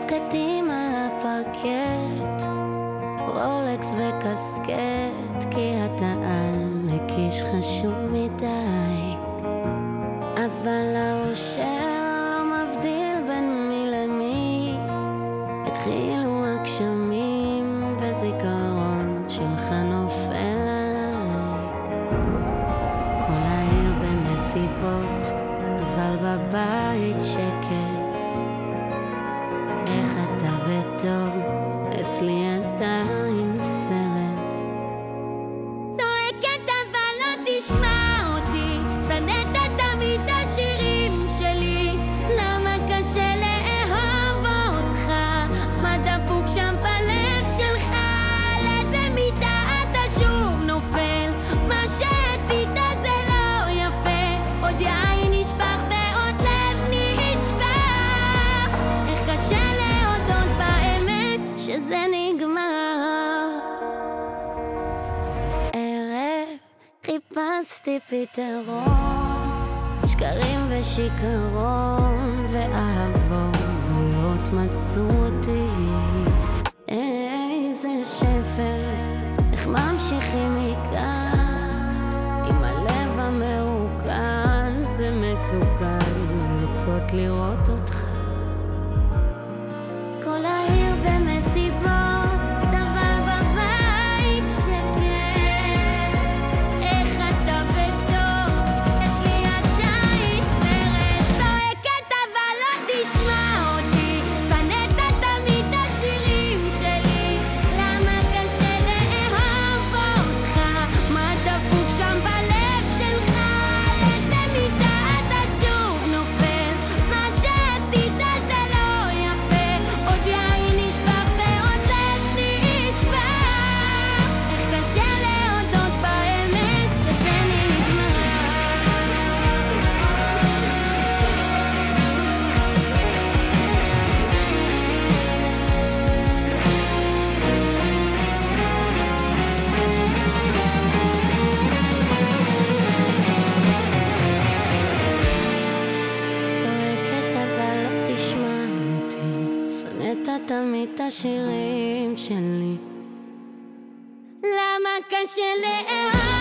שקטים על הפרקט, רולקס וקסקט, כי אתה עלק איש חשוב מדי, אבל האושר לא מבדיל בין מי למי. התחילו הגשמים וזיכרון שלך נופל עליי. כל העיר במסיבות, אבל בבית שקט. איך אתה בטוב, אצלי עדיין סרט. צועקת אבל לא תשמע אותי, שנאת תמיד השירים שלי. למה קשה לאהוב אותך? מה דפוק שם בלב שלך? על איזה מיטה אתה שוב נופל? מה שעשית זה לא יפה, עוד יין נשפך ועוד לב נשפך. איך קשה להודות באמת שזה נגמר. ערב חיפשתי פתרון, שקרים ושיכרון ואהבות זולות מצאו אותי. איזה שפל, איך ממשיכים מכאן? עם הלב המרוקן זה מסוכן לרצות לראות אותך. כל העיר במסיבות, אבל בבית שקט. איך אתה בטוב, אצלי עדיין סרט. צועקת אבל לא תשמע אותי, שנאת תמיד השירים שלי. למה קשה לאהוב אותך? מה דפוק שם בלב שלך? על איזה מיטה אתה שוב נופל? מה שעשית זה לא יפה, עוד יין נשפך ועוד לב נשפך. איך קשה להודות באמת שזה נגמר. צועקת אבל לא תשמע אותי, שנאת תמיד השירים שלי. למה קשה לאהוב